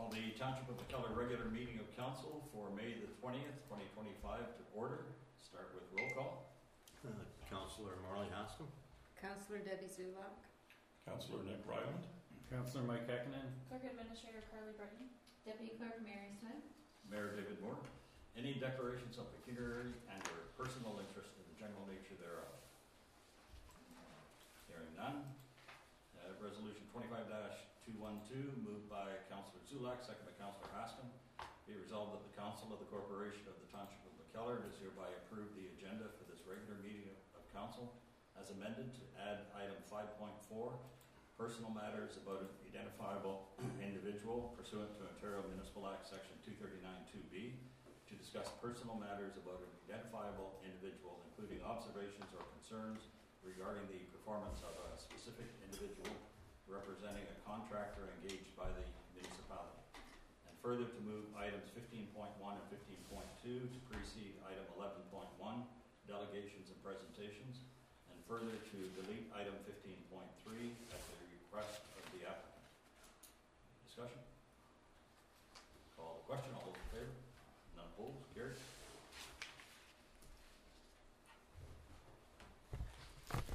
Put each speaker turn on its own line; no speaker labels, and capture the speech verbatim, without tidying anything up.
Call the Township of McKellar regular meeting of council for May the twentieth, twenty twenty-five to order. Start with roll call.
Uh, Councillor Marley Hascom.
Councillor Debbie Zulak.
Councillor Nick Ryland.
Councillor Mike Hekinen.
Clerk Administrator Carly Britton.
Deputy Clerk Mary Smith.
Mayor David Moore. Any declarations of pecuniary and or personal interest in the general nature thereof? Hearing none. Uh, resolution twenty-five dash two twelve, moved by Councillor Zulak, second by Councillor Hascom. Be resolved that the Council of the Corporation of the Township of McKellar does hereby approve the agenda for this regular meeting of, of Council as amended to add item five point four, personal matters about an identifiable individual pursuant to Ontario Municipal Act Section two thirty-nine two B, to discuss personal matters about an identifiable individual, including observations or concerns regarding the performance of a specific individual representing a contractor engaged by the municipality. And further to move items fifteen point one and fifteen point two to precede item eleven point one, delegations and presentations, and further to delete item fifteen point three at the request of the applicant. Discussion? Call the question. All those in favor? None opposed? Carried.